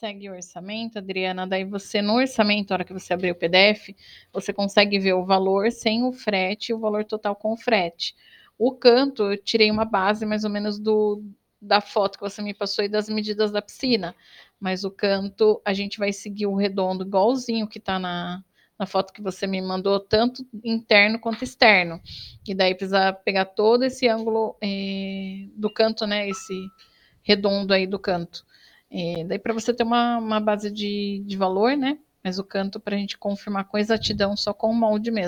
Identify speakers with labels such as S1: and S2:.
S1: segue o orçamento, Adriana, daí você, no orçamento, na hora que você abrir o PDF, você consegue ver o valor sem o frete e o valor total com o frete. O canto, eu tirei uma base mais ou menos da foto que você me passou e das medidas da piscina, mas o canto, a gente vai seguir o redondo igualzinho que tá na foto que você me mandou, tanto interno quanto externo. E daí precisa pegar todo esse ângulo do canto, né, esse redondo aí do canto. Daí para você ter uma base de valor, né? Mas o canto para a gente confirmar com exatidão só com o molde mesmo.